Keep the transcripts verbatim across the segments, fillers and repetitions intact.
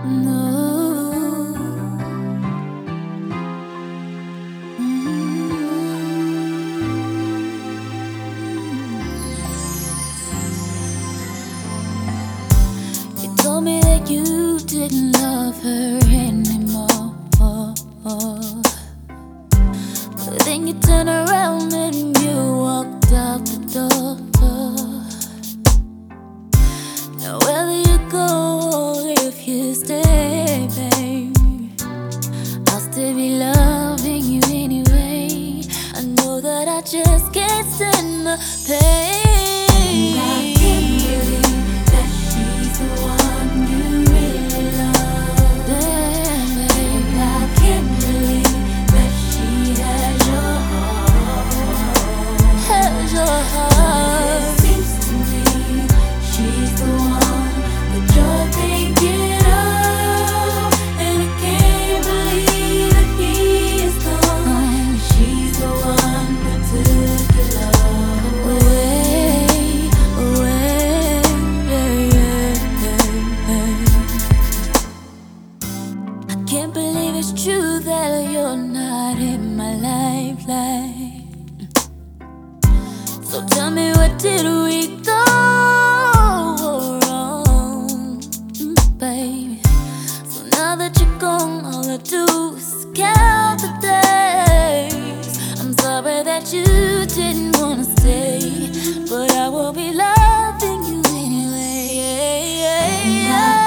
No. You told me that you didn't love her anymore, but then you turned around and you walked out the door. Now whether you go or if you stay, babe, I'll still be loving you anyway. I know that I just can't stand the pain. I can't believe that she's the one you really love. Damn, babe, I can't believe that she has your heart. Has your heart. It seems to me she's the one that you're thinking of, and I can't believe that he is gone. She's the one who took your love away, away, yeah, yeah, yeah. I can't believe it's true that you're not in my lifeline. So tell me, what did we go wrong, baby? So now that you're gone, all I do is count the days. I'm sorry that you didn't wanna stay, but I will be loving you anyway. Yeah, yeah, yeah.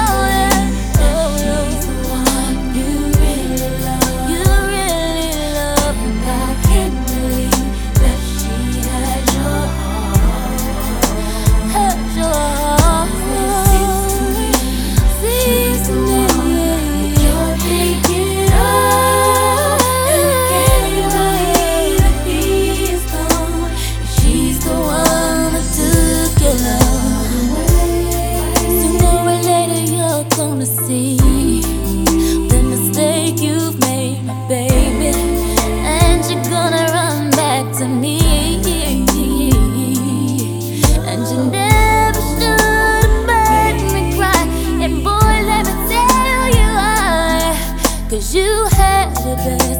See the mistake you've made, my baby, and you're gonna run back to me. And you never should have made me cry. And boy, let me tell you why. 'Cause you had it, baby.